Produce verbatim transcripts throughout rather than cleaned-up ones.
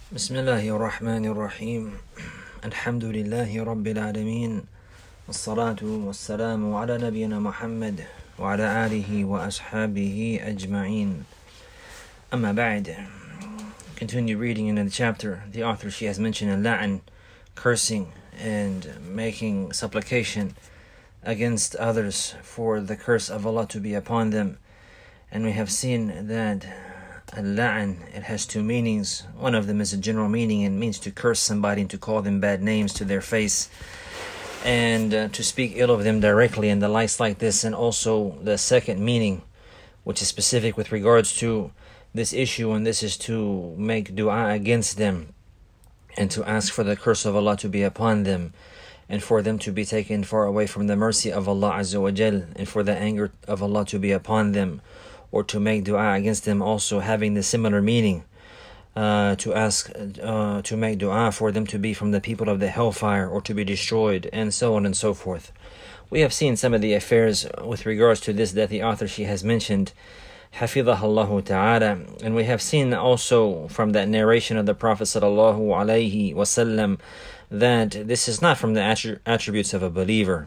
بسم الله الرحمن الرحيم الحمد لله رب العالمين والصلاة والسلام على نبينا محمد وعلى آله وأصحابه أجمعين. أما بعد, continue reading in the chapter. The author, she has mentioned al-la'an, cursing and making supplication against others for the curse of Allah to be upon them. And we have seen that al-la'an, it has two meanings. One of them is a general meaning and means to curse somebody and to call them bad names to their face and uh, to speak ill of them directly and the likes like this. And also the second meaning, which is specific with regards to this issue, and this is to make dua against them and to ask for the curse of Allah to be upon them and for them to be taken far away from the mercy of Allah Azza wa Jal and for the anger of Allah to be upon them, or to make dua against them, also having the similar meaning, uh, to ask, uh, to make dua for them to be from the people of the hellfire or to be destroyed, and so on and so forth. We have seen some of the affairs with regards to this that the author, she has mentioned, Hafidhahullahu ta'ala, and we have seen also from that narration of the Prophet sallallahu alaihi wasallam that this is not from the attri- attributes of a believer.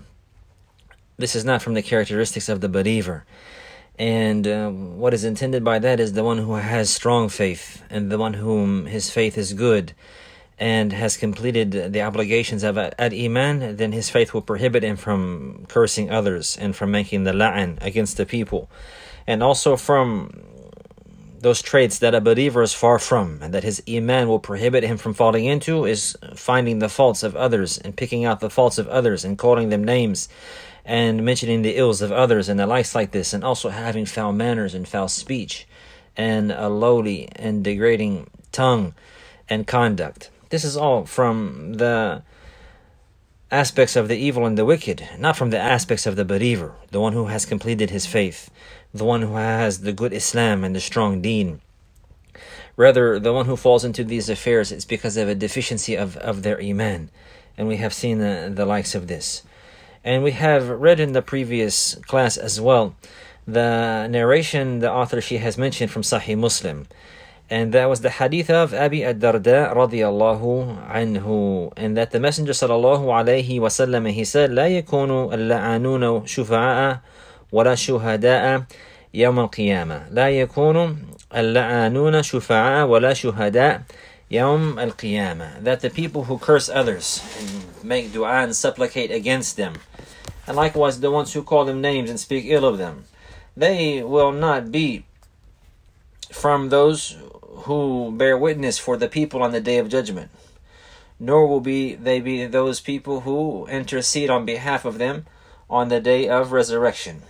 This is not from the characteristics of the believer. And uh, what is intended by that is the one who has strong faith and the one whom his faith is good and has completed the obligations of al-iman, then his faith will prohibit him from cursing others and from making the la'an against the people. And also from those traits that a believer is far from and that his iman will prohibit him from falling into is finding the faults of others and picking out the faults of others and calling them names and mentioning the ills of others and the likes like this, and also having foul manners and foul speech and a lowly and degrading tongue and conduct. This is all from the aspects of the evil and the wicked, not from the aspects of the believer, the one who has completed his faith, the one who has the good Islam and the strong deen. Rather, the one who falls into these affairs is because of a deficiency of, of their iman, and we have seen the, the likes of this. And we have read in the previous class as well the narration the author, she has mentioned from Sahih Muslim, and that was the hadith of Abi ad-Darda radiyallahu anhu, and that the Messenger sallallahu alayhi wa sallam, he said, لا يكون اللعانون شفعاء ولا شهداء يوم القيامة لا يكون اللعانون شفعاء ولا شهداء يوم القيامة, that the people who curse others and make dua and supplicate against them, and likewise the ones who call them names and speak ill of them, they will not be from those who bear witness for the people on the Day of Judgment, nor will be they be those people who intercede on behalf of them on the Day of Resurrection.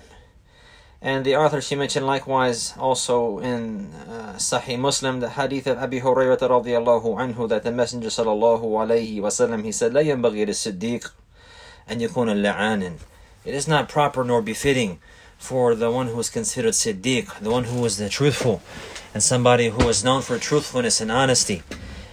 And the author, she mentioned likewise also in uh, Sahih Muslim the hadith of Abi Hurairah radiyallahu anhu, that the Messenger sallallahu alayhi wa sallam, he said, لا ينبغي للصديق أن يكون اللعان. It is not proper nor befitting for the one who is considered Siddiq, the one who is the truthful, and somebody who is known for truthfulness and honesty,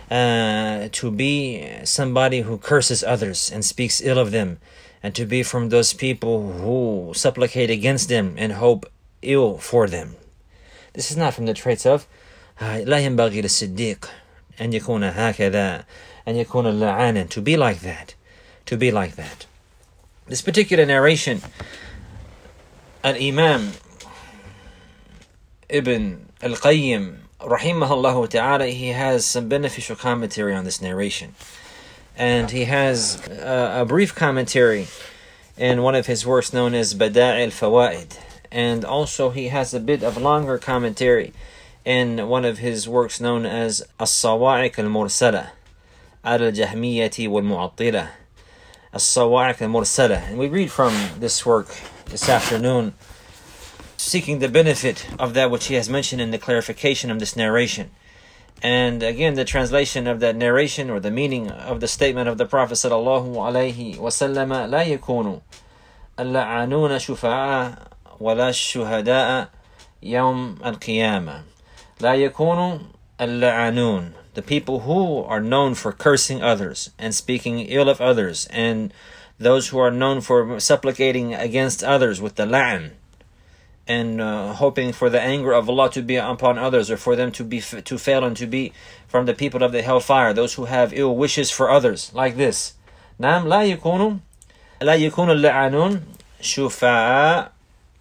uh, to be somebody who curses others and speaks ill of them, and to be from those people who supplicate against them and hope ill for them. This is not from the traits of لا ينبغي للصديق أن يكون هكذا أن يكون اللعانا, to be like that, to be like that. This particular narration, Al-Imam Ibn Al-Qayyim rahimahullah ta'ala, he has some beneficial commentary on this narration. And he has a, a brief commentary in one of his works known as Bada'i al-Fawaid. And also he has a bit of longer commentary in one of his works known as As-Sawa'iq al-Mursala al-Jahmiyyati wal-Mu'attila. As-Sawa'iq al-Mursala. And we read from this work this afternoon, seeking the benefit of that which he has mentioned in the clarification of this narration. And again, the translation of that narration, or the meaning of the statement of the Prophet sallallahu alaihi wasallam, لا يكون اللعانون شفعاء ولا الشهداء يوم القيامة. لا يكون اللعانون, the people who are known for cursing others and speaking ill of others, and those who are known for supplicating against others with the la'an and uh, hoping for the anger of Allah to be upon others, or for them to be to fail and to be from the people of the hellfire, those who have ill wishes for others, like this. نعم لا يكون لا يكون اللعانون شفعاء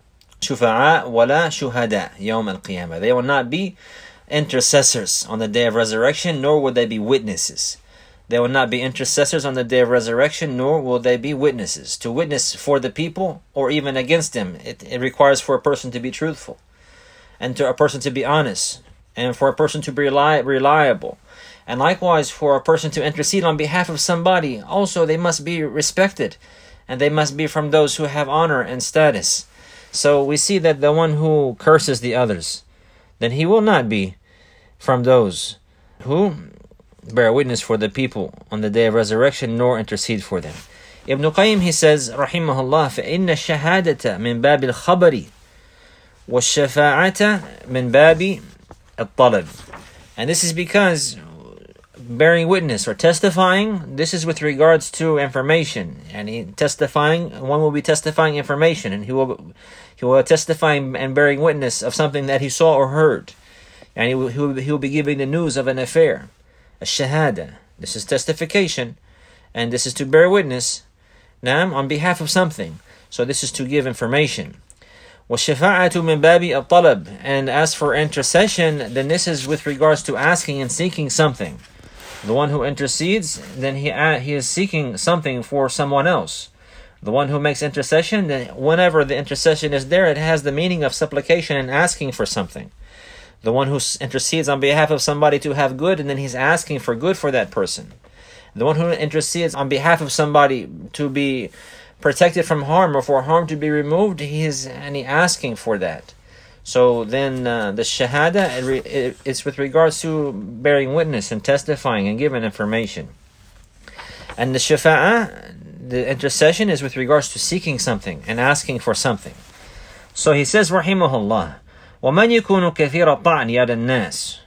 شفعاء ولا شهداء يوم القيامة. They will not be intercessors on the day of resurrection, nor will they be witnesses. They will not be intercessors on the day of resurrection, nor will they be witnesses. To witness for the people or even against them, it, it requires for a person to be truthful, and to a person to be honest, and for a person to be reli- reliable. And likewise, for a person to intercede on behalf of somebody, also they must be respected, and they must be from those who have honor and status. So we see that the one who curses the others, then he will not be from those who bear witness for the people on the day of resurrection, nor intercede for them. Ibn Qayyim, he says, rahimahullah, فَإِنَّ الشَّهَادَةَ مِنْ بَابِ الْخَبَرِ وَالشَّفَاعَةَ مِنْ بَابِ الطَّلَبِ. And this is because bearing witness or testifying, this is with regards to information. And he testifying, one will be testifying information, and he will he will testify and bearing witness of something that he saw or heard. And he will, he will, he will be giving the news of an affair. A shahada. This is testification, and this is to bear witness, naam, on behalf of something. So this is to give information. وَالشَّفَاعَةُ مِنْ بَابِ الطَّلَبِ. And as for intercession, then this is with regards to asking and seeking something. The one who intercedes, then he he is seeking something for someone else. The one who makes intercession, then whenever the intercession is there, it has the meaning of supplication and asking for something. The one who intercedes on behalf of somebody to have good, and then he's asking for good for that person. The one who intercedes on behalf of somebody to be protected from harm, or for harm to be removed, he is and he asking for that. So then uh, the shahada, it, it, it's with regards to bearing witness and testifying and giving information. And the shafa'ah, the intercession, is with regards to seeking something and asking for something. So he says, rahimahullah, وَمَنْ يَكُونُ كَثِيرَ الطَّعْنِ عَلَى النَّاسِ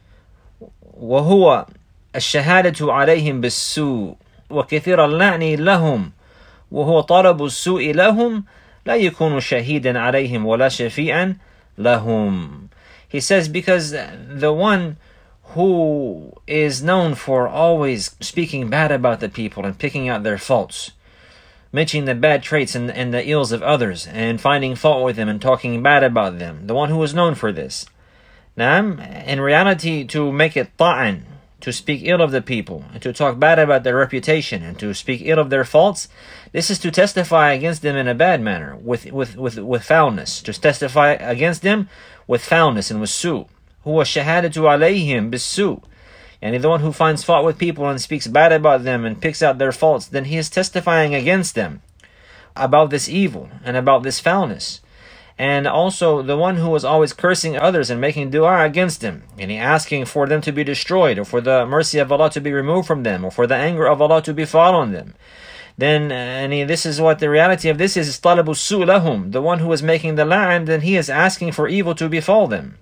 وَهُوَ الشَّهَادَةُ عَلَيْهِمْ بِالسُّوءِ وَكَثِيرَ اللَّعْنِ لَهُمْ وَهُوَ طَلَبُ السُّوءِ لَهُمْ لَا يَكُونُ شَهِيدًا عَلَيْهِمْ وَلَا شَفِيعًا لَهُمْ. He says, because the one who is known for always speaking bad about the people and picking out their faults, mentioning the bad traits and, and the ills of others, and finding fault with them and talking bad about them, the one who is known for this, Naam, in reality, to make it ta'an, to speak ill of the people, and to talk bad about their reputation, and to speak ill of their faults, this is to testify against them in a bad manner, with with with, with foulness, to testify against them with foulness and with su. Huwa shahadatu alayhim bis-su. And the one who finds fault with people and speaks bad about them and picks out their faults, then he is testifying against them about this evil and about this foulness. And also the one who is always cursing others and making dua against them, and he asking for them to be destroyed, or for the mercy of Allah to be removed from them, or for the anger of Allah to befall on them. Then, and he, this is what the reality of this is, is talabu su lahum. The one who is making the la'an, then he is asking for evil to befall them.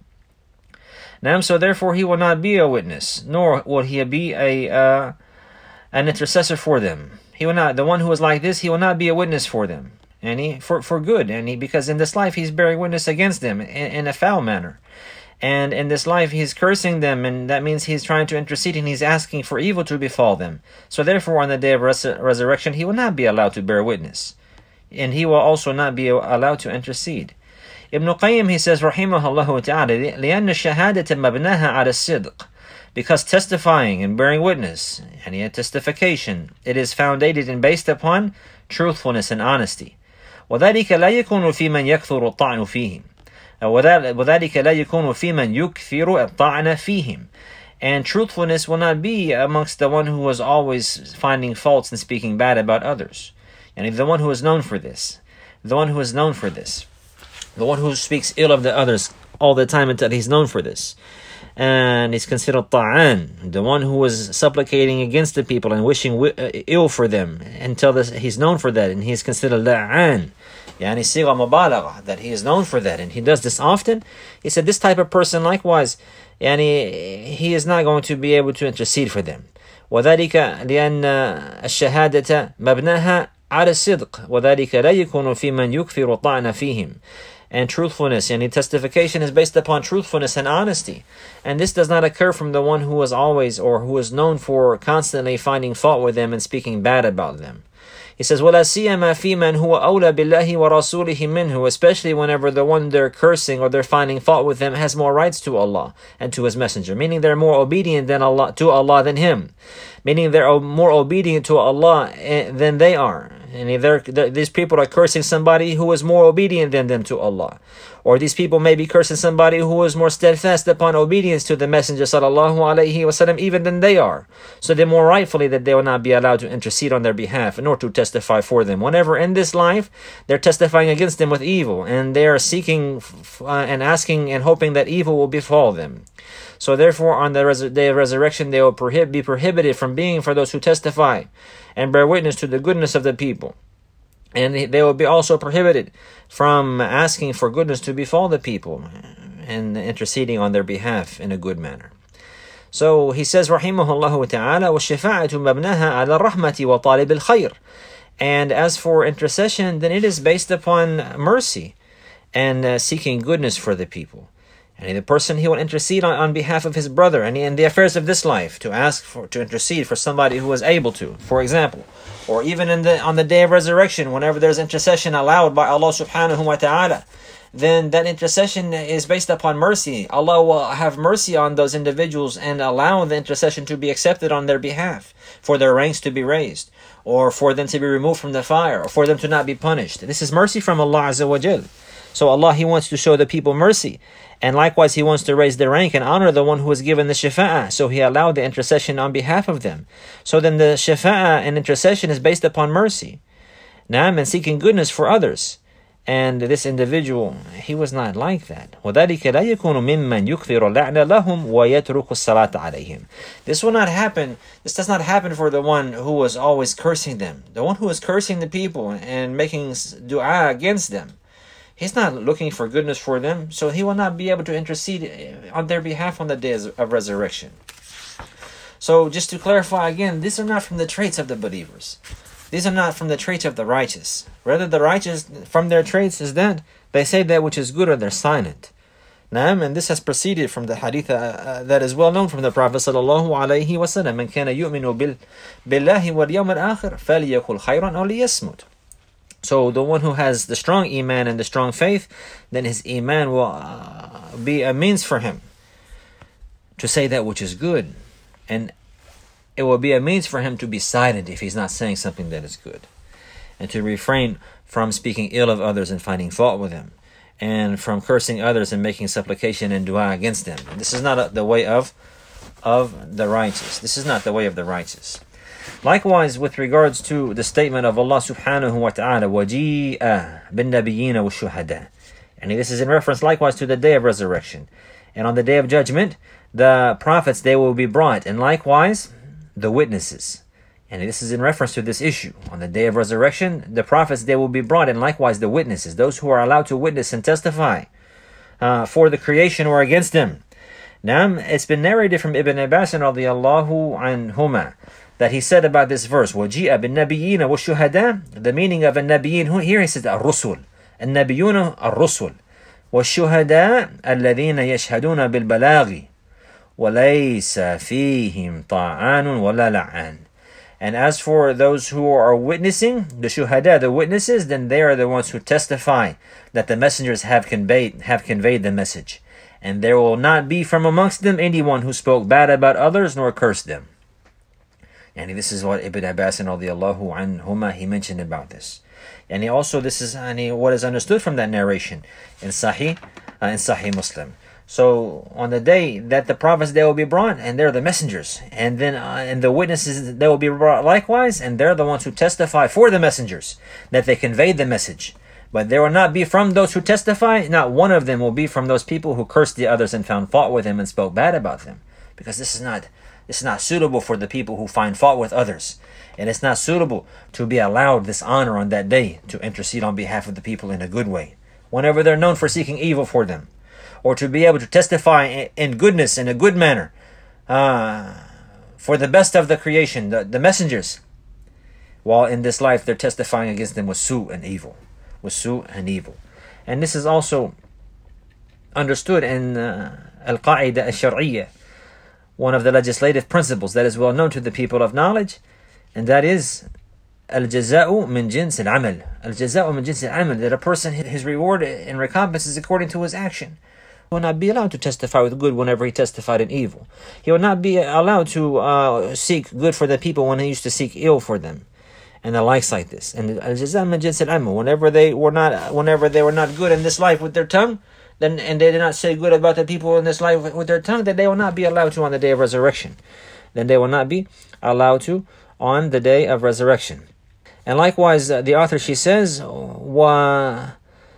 Now, so therefore he will not be a witness, nor will he be a uh, an intercessor for them. He will not. The one who is like this, he will not be a witness for them, and he for for good, and he because in this life he's bearing witness against them in, in a foul manner, and in this life he's cursing them, and that means he's trying to intercede and he's asking for evil to befall them. So therefore, on the day of res- resurrection, he will not be allowed to bear witness, and he will also not be allowed to intercede. Ibn Qayyim, he says, rahimahullah ta'ala, لأن الشهادة مبناها على الصدق. Because testifying and bearing witness, and yet testification, it is founded and based upon truthfulness and honesty. وذلك لا يكون في من يكثر الطعن فيهم. وذلك لا يكون في من يكثر الطعن فيهم. And truthfulness will not be amongst the one who was always finding faults and speaking bad about others. And the one who is known for this. The one who is known for this. The one who speaks ill of the others all the time until he's known for this. And he's considered ta'an, the one who is supplicating against the people and wishing ill for them until this, he's known for that, and he is considered la'an. Yani sigha mubalagha, that he is known for that, and he does this often. He said this type of person likewise, yani he is not going to be able to intercede for them. وذلك لأن الشهادة مبناها على الصدق وذلك لا يكون في من يكثر الطعن فيهم. and truthfulness. And testification is based upon truthfulness and honesty. And this does not occur from the one who is always, or who is known for constantly finding fault with them and speaking bad about them. He says, وَلَا سِيَّمَا فِي مَنْ هُوَ أَوْلَى بِاللَّهِ وَرَسُولِهِ مِنْهُ, especially whenever the one they're cursing or they're finding fault with them has more rights to Allah and to His Messenger, meaning they're more obedient than Allah to Allah than him, meaning they're more obedient to Allah than they are. And they're, they're, these people are cursing somebody who is more obedient than them to Allah. Or these people may be cursing somebody who is more steadfast upon obedience to the Messenger sallallahu alaihi wasallam even than they are. So they're more rightfully that they will not be allowed to intercede on their behalf nor to testify for them. Whenever in this life they're testifying against them with evil, and they are seeking uh, and asking and hoping that evil will befall them. So therefore on the res day of resurrection they will prohib be prohibited from being for those who testify and bear witness to the goodness of the people. And they will be also prohibited from asking for goodness to befall the people and interceding on their behalf in a good manner. So he says, rahimahullah ta'ala, وَالشِّفَاعَةُ مَبْنَهَا عَلَى الرَّحْمَةِ وَطَالِبِ الْخَيْرِ. And as for intercession, then it is based upon mercy and uh, seeking goodness for the people. And the person, he will intercede on, on behalf of his brother and in the affairs of this life, to ask for, to intercede for somebody who is able to, for example. Or even in the on the day of resurrection, whenever there's intercession allowed by Allah subhanahu wa ta'ala, then that intercession is based upon mercy. Allah will have mercy on those individuals and allow the intercession to be accepted on their behalf, for their ranks to be raised, or for them to be removed from the fire, or for them to not be punished. This is mercy from Allah Azza wa Jal. So Allah, He wants to show the people mercy. And likewise, He wants to raise their rank and honor the one who is given the shafa'ah. So He allowed the intercession on behalf of them. So then the shafa'ah and intercession is based upon mercy. Naam, and seeking goodness for others. And this individual, he was not like that. وَذَلِكَ لَا يَكُونُ مِمَّنْ يُكْثِرُ اللَّعْنَ لَهُمْ وَيَتْرُكُ الصَّلَاةَ عَلَيْهِمْ. This will not happen. This does not happen for the one who was always cursing them. The one who is cursing the people and making dua against them. He's not looking for goodness for them, so he will not be able to intercede on their behalf on the day of resurrection. So just to clarify again, these are not from the traits of the believers. These are not from the traits of the righteous. Rather, the righteous, from their traits is that they say that which is good or they're silent. Naam, and this has proceeded from the hadith uh, that is well known from the Prophet sallallahu alaihi wasallam. Man kana yu'minu bil billahi wal yawm al-akhir falyakul khayran aw liyasmut. So the one who has the strong iman and the strong faith, then his iman will uh, be a means for him to say that which is good. And it will be a means for him to be silent if he's not saying something that is good. And to refrain from speaking ill of others and finding fault with them. And from cursing others and making supplication and dua against them. And this is not a, the way of, of the righteous. This is not the way of the righteous. Likewise, with regards to the statement of Allah subhanahu wa ta'ala, وَجِيءَ بِالنَّبِيِّينَ وَالشُّهَدَاءِ. And this is in reference likewise to the day of resurrection. And on the day of judgment, the prophets, they will be brought. And likewise, the witnesses. And this is in reference to this issue. On the day of resurrection, the prophets, they will be brought. And likewise, the witnesses, those who are allowed to witness and testify uh, for the creation or against them. Now, it's been narrated from Ibn Abbas radiyallahu anhuma that he said about this verse, وَجِيءَ بِالنَّبِيِّينَ وَالشُّهَدَاءِ. The meaning of النَّبِيِّينَ here, he says الرُّسُلِ. النَّبِيُّونَ الرُّسُلِ وَالشُّهَدَاء الَّذِينَ يَشْهَدُونَ بِالْبَلَاغِ وَلَيْسَ فِيهِمْ طَاعَانٌ وَلَا لَعَانٌ. And as for those who are witnessing, the shuhada, the witnesses, then they are the ones who testify that the messengers have conveyed, have conveyed the message. And there will not be from amongst them anyone who spoke bad about others nor cursed them. And this is what Ibn Abbas radiyallahu anhuma, he mentioned about this. And he also, this is and he, what is understood from that narration in Sahih, uh, in Sahih Muslim. So on the day that the prophets, they will be brought, and they're the messengers, and then uh, and the witnesses, they will be brought likewise, and they're the ones who testify for the messengers that they conveyed the message. But there will not be from those who testify, not one of them will be from those people who cursed the others and found fault with them and spoke bad about them, because this is not this is not suitable for the people who find fault with others, and it's not suitable to be allowed this honor on that day to intercede on behalf of the people in a good way, whenever they're known for seeking evil for them. Or to be able to testify in goodness, in a good manner, uh, for the best of the creation, the, the messengers, while in this life they're testifying against them with su and evil, with su and evil. And this is also understood in uh, Al-Qa'idah Al-Shar'iyyah, one of the legislative principles that is well known to the people of knowledge, and that is Al-Jaza'u min jins al-amal. Al-Jaza'u min jins al-amal, that a person, his reward and recompense is according to his action. He will not be allowed to testify with good whenever he testified in evil. He will not be allowed to uh, seek good for the people when he used to seek ill for them, and the likes like this. And al-Jaza'u min jins al-amal, whenever they were not, whenever they were not good in this life with their tongue, then and they did not say good about the people in this life with, with their tongue, then they will not be allowed to on the day of resurrection. Then they will not be allowed to on the day of resurrection. And likewise, uh, the author, she says, wa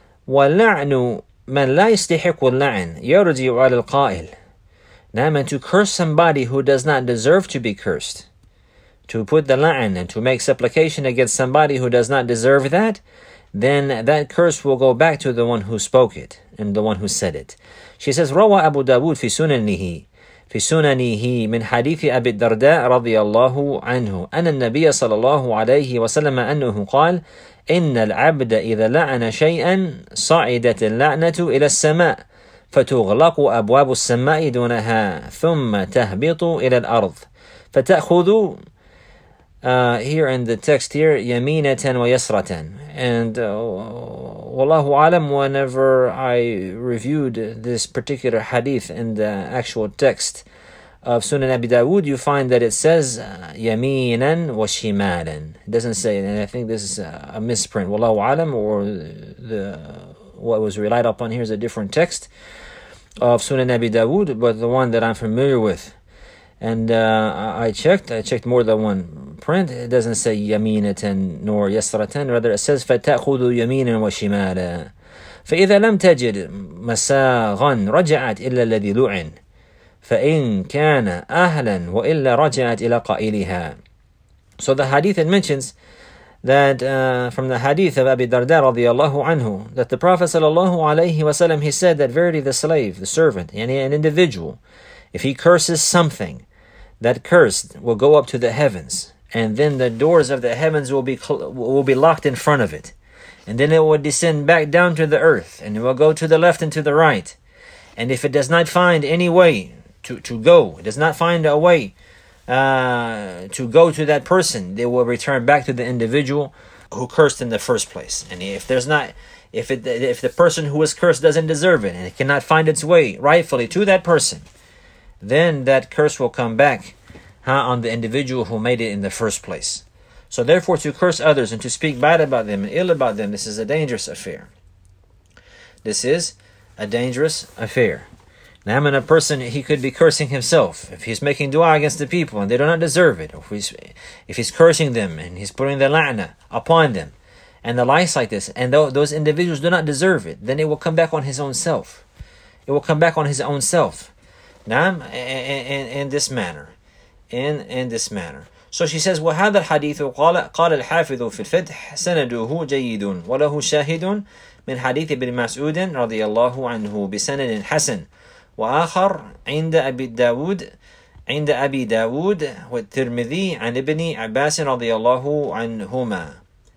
وَلَعْنُ مَنْ لَا يَسْتَحِقُ اللَّعْنِ يَرْجِعُ عَلَى الْقَائِلِ. Now, and to curse somebody who does not deserve to be cursed, to put the la'an and to make supplication against somebody who does not deserve that, then that curse will go back to the one who spoke it and the one who said it. She says, روى أبو داود في سننه في سننه من حديث أبي الدرداء رضي الله عنه أن النبي صلى الله عليه وسلم أنه قال إن العبد إذا لعن شيئا صعدت اللعنة إلى السماء فتغلق أبواب السماء دونها ثم تهبط إلى الأرض فتأخذ Uh, here in the text here, yaminatan wa yasratan. And uh, wallahu alam, whenever I reviewed this particular hadith in the actual text of Sunan Abi Dawud, you find that it says uh, yaminan wa shimalan. It doesn't say, and I think this is a, a misprint. Wallahu alam, or the what was relied upon here is a different text of Sunan Abi Dawud, but the one that I'm familiar with. And uh, I checked, I checked more than one print. It doesn't say yaminatan nor yasratan, rather it says فَتَأْخُذُ يَمِينًا وَشِمَالًا فَإِذَا لَمْ تَجِدْ مَسَاغًا رَجَعَتْ إِلَّا الَّذِي لُعِنْ فَإِنْ كَانَ أَهْلًا وَإِلَّا رَجَعَتْ إِلَى قَائِلِهَا. So the hadith, it mentions that uh, from the hadith of Abi Darda radiyallahu anhu, that the Prophet sallallahu alayhi wasallam, he said that verily the slave, the servant, yani an individual, if he curses something, that curse will go up to the heavens, and then the doors of the heavens will be will be locked in front of it, and then it will descend back down to the earth, and it will go to the left and to the right. And if it does not find any way to, to go, it does not find a way uh, to go to that person, they will return back to the individual who cursed in the first place. And if there's not, if it if the person who was cursed doesn't deserve it, and it cannot find its way rightfully to that person, then that curse will come back huh, on the individual who made it in the first place. So therefore, to curse others and to speak bad about them and ill about them, this is a dangerous affair. This is a dangerous affair. Now, when a person, he could be cursing himself. If he's making dua against the people and they do not deserve it, or if he's, if he's cursing them and he's putting the la'na upon them, and the likes like this, and th- those individuals do not deserve it, then it will come back on his own self. It will come back on his own self. نعم, in, in this manner, in in this manner. So she says, وهذا الحديث قال قال الحافظ في الفتح سنده جيد وله شاهد من حديث ابن مسعود رضي الله عنه بسند حسن وآخر عند أبي داود عند أبي داود والترمذي عن ابن عباس رضي الله عنهما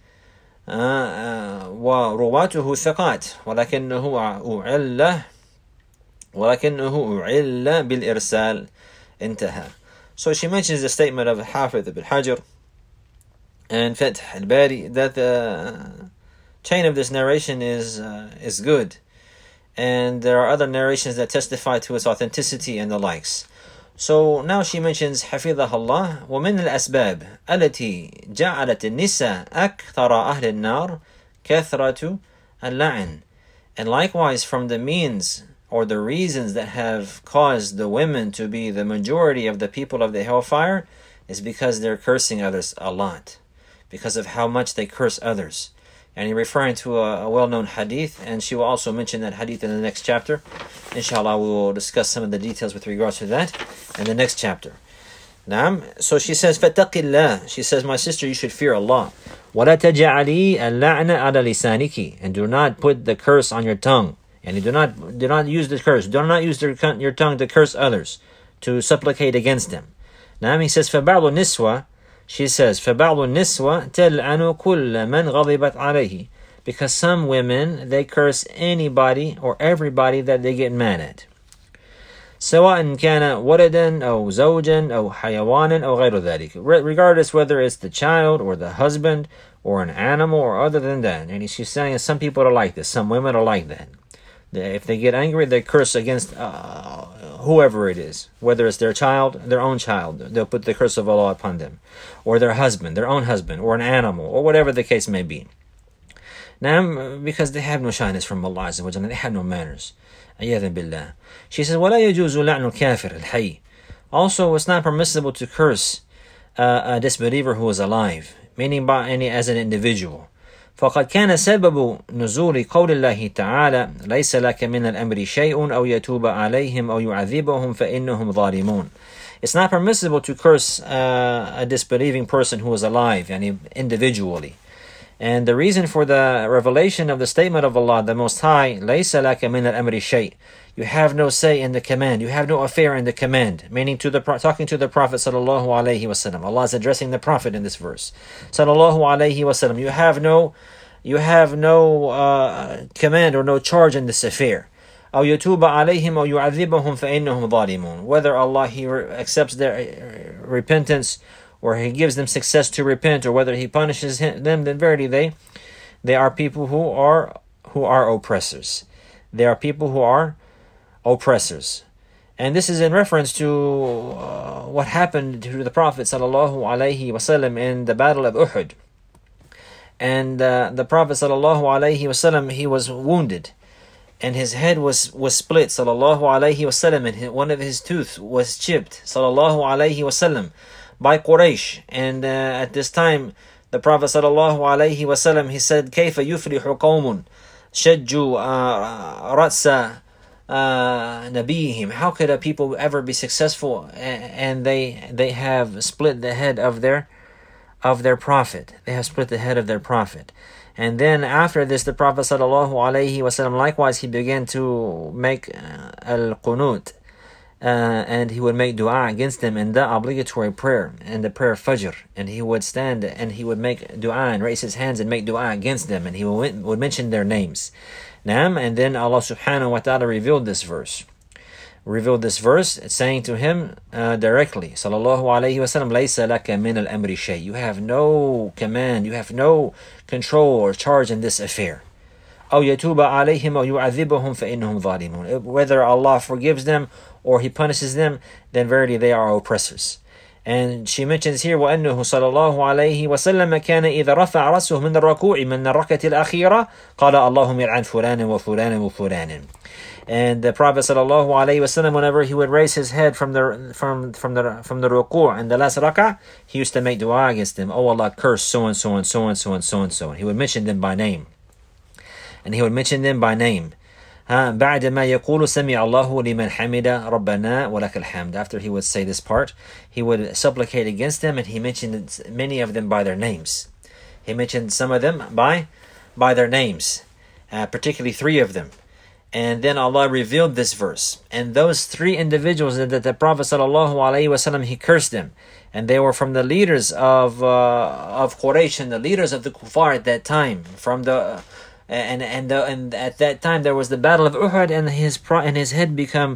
ورواته ثقات ولكنه أعل ولكنه أعل بالإرسال انتهى. So she mentions the statement of Hafidh ibn Hajar and Fath al-Bari that the chain of this narration is uh, is good, and there are other narrations that testify to its authenticity and the likes. So now she mentions حفظها الله ومن الأسباب التي جعلت النساء أكثر أهل النار كثرة اللعن. And likewise, from the means or the reasons that have caused the women to be the majority of the people of the hellfire is because they're cursing others a lot, because of how much they curse others. And he's referring to a, a well-known hadith, and she will also mention that hadith in the next chapter. Inshallah, we will discuss some of the details with regards to that in the next chapter. Naam. So she says, فَاتَّقِ اللَّهِ. She says, my sister, you should fear Allah. وَلَا تَجَعَلِي اللَّعْنَ عَلَى لِسَانِكِ. And do not put the curse on your tongue. And you do not do not use the curse. Do not use their, your tongue to curse others, to supplicate against them. Now he says, فَبَعْضُ النِّسْوَةِ. She says, فَبَعْضُ النِّسْوَةِ تَلْعَنُ كُلَّ مَنْ غَضِبَتْ عَلَيْهِ. because some women, they curse anybody or everybody that they get mad at. سواء كان ولدا أو زوجا أو حيوانا أو غير ذلك, regardless whether it's the child or the husband or an animal or other than that. And she's saying some people are like this, some women are like that. If they get angry, they curse against uh, whoever it is, whether it's their child, their own child. They'll put the curse of Allah upon them, or their husband, their own husband, or an animal, or whatever the case may be. Now, because they have no shyness from Allah Azza wa Jalla, they have no manners. Ayadhan billah. She says, وَلَا يَجُوزُ لَعْنُ الْكَافِرِ الْحَيِّ. Also, it's not permissible to curse uh, a disbeliever who is alive, meaning by any as an individual. فقد كان سبب نزول قول الله تعالى ليس لك من الأمر شيء أو يتوب عليهم أو يعذبهم فإنهم ظالمون. It's not permissible to curse uh, a disbelieving person who is alive, yani individually. And the reason for the revelation of the statement of Allah, the Most High, ليس لك من الأمر شيء. You have no say in the command. You have no affair in the command. Meaning to the talking to the Prophet sallallahu alaihi wasallam. Allah is addressing the Prophet in this verse. Sallallahu alaihi wasallam. You have no, you have no uh, command or no charge in this affair. أو يتوب عليهم أو يعذبهم فإنهم ظالمون. Whether Allah He accepts their repentance or He gives them success to repent, or whether He punishes them, then verily they, they are people who are who are oppressors. They are people who are oppressors. And this is in reference to uh, what happened to the Prophet sallallahu alaihi wasallam in the battle of Uhud. And uh, the Prophet sallallahu alaihi wasallam, he was wounded, and his head was was split sallallahu alaihi wasallam, and his, one of his tooth was chipped sallallahu alaihi wasallam by Quraysh. And uh, at this time, the Prophet sallallahu alaihi wasallam, he said, كيف يفلح قوم شجوا رأس Uh, nabiyihim. How could a people ever be successful and they they have split the head of their of their prophet? They have split the head of their prophet. And then after this, the Prophet sallallahu alaihi wasallam, likewise, he began to make uh, al-qunut, uh, and he would make dua against them in the obligatory prayer and the prayer of Fajr. And he would stand and he would make dua and raise his hands and make dua against them, and he would, would mention their names. Naam, and then Allah subhanahu wa ta'ala revealed this verse. Revealed this verse, saying to him uh, directly, Sallallahu alayhi wa sallam, لَيْسَ لَكَ مِنَ الْأَمْرِ شَيْءٍ. You have no command, you have no control or charge in this affair. أَوْ يَتُوبَ عَلَيْهِمْ أَوْ يُعَذِّبَهُمْ فَإِنَّهُمْ ظَالِمُونَ. Whether Allah forgives them or He punishes them, then verily they are oppressors. And she mentions here, وأنه صلى الله عليه وسلم كان إذا رفع رأسه من الركوع من الركعة الأخيرة قال اللهم يلعن فلانا وفلانا وفلانا. And the Prophet صلى الله عليه وسلم, whenever he would raise his head from the from from the from the ruku' and the last rak'ah, he used to make dua against them. Oh Allah, curse so and so and so and so and so and so. And he would mention them by name. And he would mention them by name. بعد ما يقول سمع الله لمن حمد ربنا ولك الحمد. After he would say this part, he would supplicate against them, and he mentioned many of them by their names. He mentioned some of them by by their names, uh, particularly three of them. And then Allah revealed this verse. And those three individuals that the Prophet sallallahu alaihi wasallam, he cursed them, and they were from the leaders of uh, of Quraysh and the leaders of the Kuffar at that time. From the uh, And and the, and at that time there was the battle of Uhud, and his pro, and his head become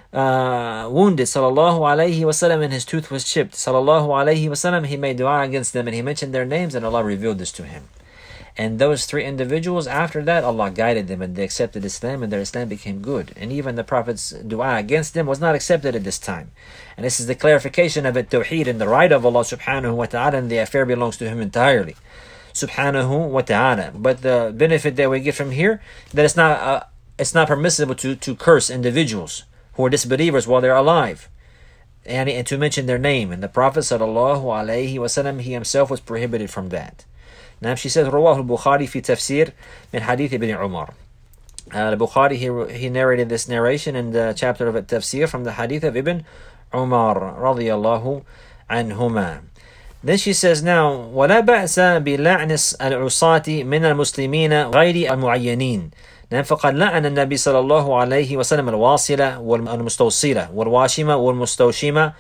uh, wounded. Sallallahu alaihi wasallam, and his tooth was chipped. Sallallahu alaihi wasallam, he made dua against them, and he mentioned their names, and Allah revealed this to him. And those three individuals, after that, Allah guided them, and they accepted Islam, and their Islam became good. And even the Prophet's dua against them was not accepted at this time. And this is the clarification of it, Tawheed, and the right of Allah subhanahu wa ta'ala, and the affair belongs to Him entirely. Subhanahu wa ta'ala. But the benefit that we get from here, that it's not uh, it's not permissible to, to curse individuals who are disbelievers while they're alive, and, and to mention their name. And the Prophet sallallahu alaihi wasallam, he himself was prohibited from that. Now she says, رواه البخاري في تفسير من حديث ابن عمر. Uh, the Bukhari, he, he narrated this narration in the chapter of Tafsir from the hadith of Ibn Umar radiyallahu anhuma. Then she says now, وَلَا بَأْسَ بِلَعْنِ الْعُصَاةِ مِنَ الْمُسْلِمِينَ غَيْرِ الْمُعَيَّنِينَ. فقد لعن النبي صلى الله عليه وسلم الواصلة والمستوصلة والواشمة والمستوشمة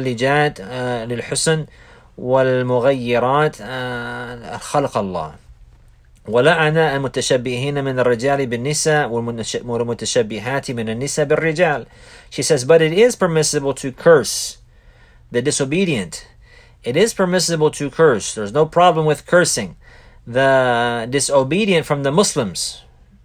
والمتفلجات للحسن والمغيرات خلق الله. ولعن المتشبهين من الرجال بالنساء والمتشبهات من النساء بالرجال. She says, but it is permissible to curse the disobedient. It is permissible to curse. There's no problem with cursing the disobedient from the Muslims,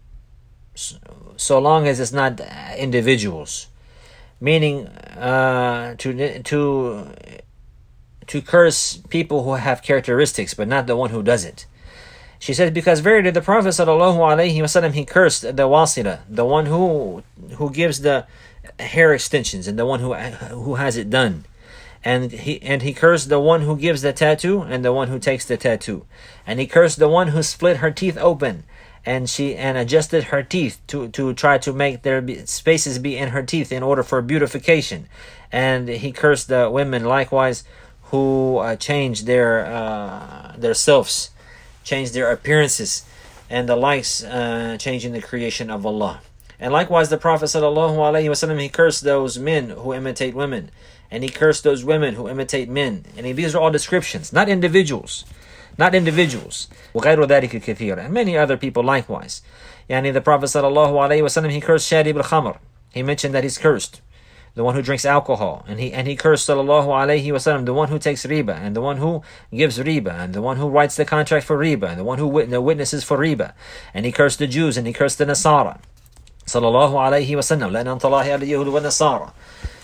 so long as it's not individuals. Meaning, uh, to to to curse people who have characteristics, but not the one who does it. She says, because verily the Prophet sallallahu alaihi wasallam, he cursed the wasila, the one who who gives the hair extensions, and the one who who has it done, and he and he cursed the one who gives the tattoo and the one who takes the tattoo, and he cursed the one who split her teeth open, and she and adjusted her teeth to to try to make their be, spaces be in her teeth in order for beautification, and he cursed the women likewise who uh, changed their uh, their selves, change their appearances and the likes, uh, changing the creation of Allah. And likewise the Prophet sallallahu alaihi wasallam, he cursed those men who imitate women, and he cursed those women who imitate men. And he, these are all descriptions, not individuals, not individuals. وغير ذلك كثير, and many other people likewise. Yani the Prophet sallallahu alaihi wasallam, he cursed Sharib al-Khamr. He mentioned that he's cursed, the one who drinks alcohol, and he and he cursed sallallahu alaihi wasallam, the one who takes riba, and the one who gives riba, and the one who writes the contract for riba, and the one who wit- the witnesses for riba. And he cursed the Jews, and he cursed the Nasara. Sallallahu alaihi wasallam, لأن الله على اليهود والنصارى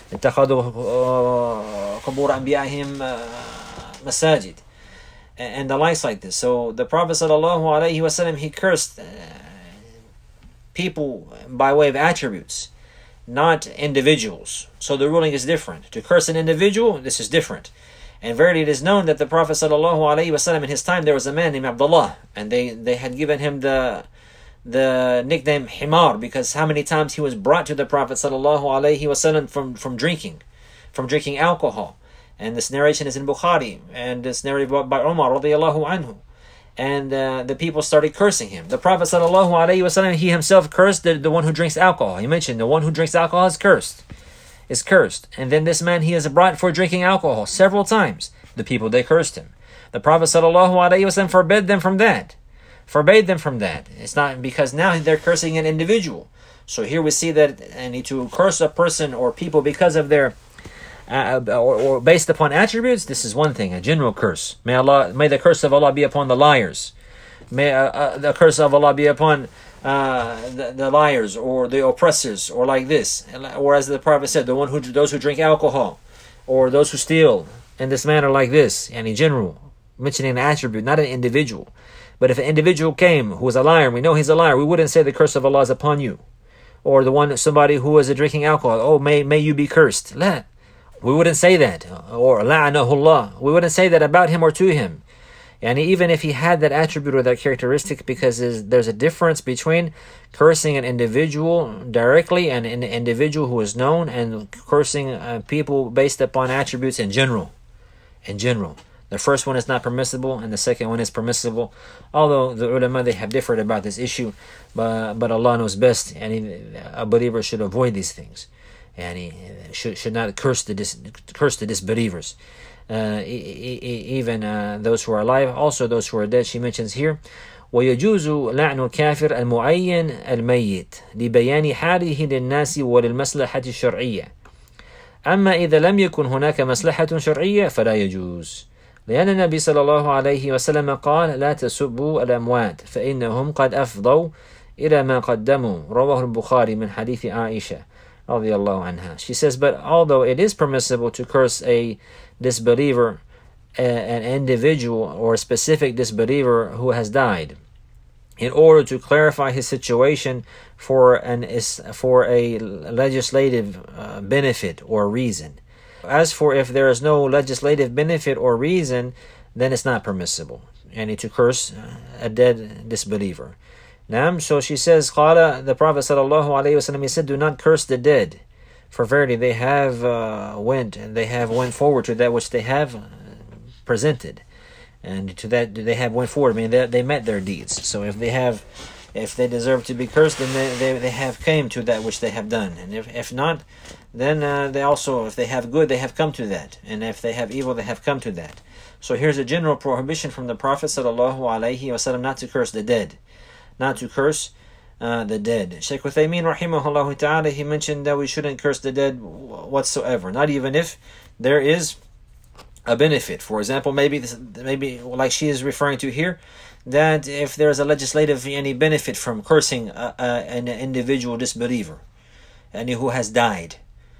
اتخذوا قبور أنبيائهم مساجد, and the likes like this. So the Prophet sallallahu alaihi wasallam, he cursed uh, people by way of attributes, not individuals. So the ruling is different. To curse an individual, this is different. And verily it is known that the Prophet sallallahu alaihi wasallam, in his time there was a man named Abdullah, and they, they had given him the the nickname Himar, because how many times he was brought to the Prophet sallallahu alaihi wasallam from, from drinking, from drinking alcohol. And this narration is in Bukhari, and it's narrated by Umar radiallahu anhu. And uh, the people started cursing him. The Prophet sallallahu alaihi wasallam, he himself cursed the, the one who drinks alcohol. He mentioned the one who drinks alcohol is cursed, is cursed. And then this man, he is brought for drinking alcohol several times. The people, they cursed him. The Prophet sallallahu alaihi wasallam forbade them from that. Forbade them from that. It's not because now they're cursing an individual. So here we see that and to curse a person or people because of their Uh, or, or based upon attributes, this is one thing, a general curse. May Allah, may the curse of Allah be upon the liars. May uh, uh, the curse of Allah be upon uh, the, the liars or the oppressors, or like this. Or as the Prophet said, the one who those who drink alcohol, or those who steal in this manner like this. And in general, mentioning an attribute, not an individual. But if an individual came who was a liar, and we know he's a liar, we wouldn't say the curse of Allah is upon you. Or the one, somebody who is drinking alcohol, oh, may may you be cursed. La. We wouldn't say that, or la'anahullah. We wouldn't say that about him or to him. And even if he had that attribute or that characteristic, because there's a difference between cursing an individual directly and an individual who is known, and cursing uh, people based upon attributes in general. In general. The first one is not permissible, and the second one is permissible. Although the ulama, they have differed about this issue, but, but Allah knows best, and he, a believer should avoid these things. And he should should not curse the dis, curse the disbelievers, uh, e- e- even uh, those who are alive, also those who are dead. She mentions here, ويجوز لعن الكافر المعين الميت لبيان حاله للناس وللمصلحة الشرعية. أما إذا لم يكن هناك مصلحة شرعية فلا يجوز، لأن النبي صلى الله عليه وسلم قال: لا تسبوا الأموات فإنهم قد أفضوا إلى ما قدموا. رواه البخاري من حديث عائشة رضي الله عنها. She says, but although it is permissible to curse a disbeliever, a, an individual or a specific disbeliever who has died, in order to clarify his situation for an is for a legislative uh, benefit or reason. As for if there is no legislative benefit or reason, then it's not permissible, and to curse a dead disbeliever. Naam, so she says, Qala, the Prophet sallallahu alaihi wasallam, he said, do not curse the dead, for verily they have uh, went and they have went forward to that which they have uh, presented, and to that they have went forward. I mean, they, they met their deeds. So if they have if they deserve to be cursed, then they, they, they have came to that which they have done. And if, if not, then uh, they also, if they have good, they have come to that. And if they have evil, they have come to that. So here's a general prohibition from the Prophet sallallahu alaihi wasallam not to curse the dead. Not to curse uh, the dead. Shaykh Uthaymeen rahimahullah ta'ala, he mentioned that we shouldn't curse the dead whatsoever. Not even if there is a benefit. For example, maybe this, maybe like she is referring to here, that if there is a legislative any benefit from cursing a, a, an individual disbeliever, and who has died,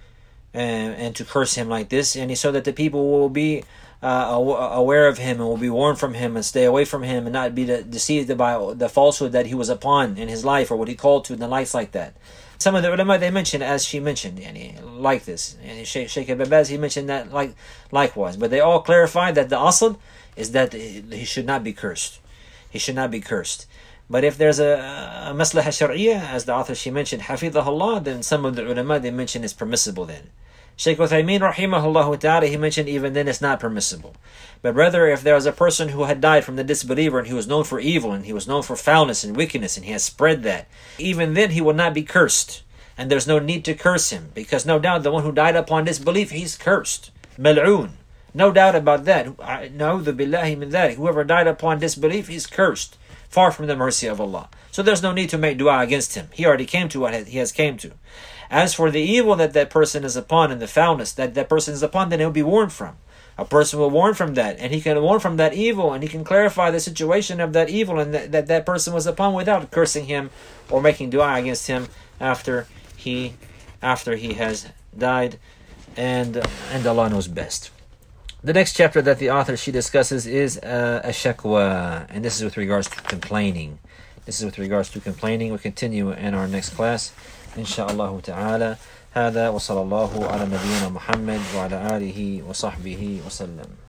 and, and to curse him like this, and so that the people will be uh, aware of him and will be warned from him and stay away from him and not be deceived by the falsehood that he was upon in his life or what he called to in the life like that. Some of the ulama, they mentioned, as she mentioned, yani, like this. And Sheikh, Sheikh Ibn Baz, he mentioned that like likewise. But they all clarified that the asl is that he should not be cursed. He should not be cursed. But if there's a, a maslaha shar'iyya, as the author she mentioned, hafidhahullah, then some of the ulama, they mentioned it's permissible then. Shaykh Uthaymeen rahimahullah ta'ala, he mentioned even then it's not permissible. But rather, if there was a person who had died from the disbeliever and he was known for evil and he was known for foulness and wickedness and he has spread that, even then he will not be cursed. And there's no need to curse him, because no doubt the one who died upon disbelief, he's cursed. Mal'oon. No doubt about that. Na'udhu billahi min dhalik. Whoever died upon disbelief, he's cursed. Far from the mercy of Allah. So there's no need to make dua against him. He already came to what he has came to. As for the evil that that person is upon and the foulness that that person is upon, then he'll be warned from. A person will warn from that, and he can warn from that evil, and he can clarify the situation of that evil and that that, that person was upon without cursing him or making dua against him after he after he has died, and and Allah knows best. The next chapter that the author she discusses is uh, ashakwa, and this is with regards to complaining. This is with regards to complaining. We'll continue in our next class, inshaAllah ta'ala. هذا وصلى الله على نبينا محمد وعلى آله وصحبه وسلم.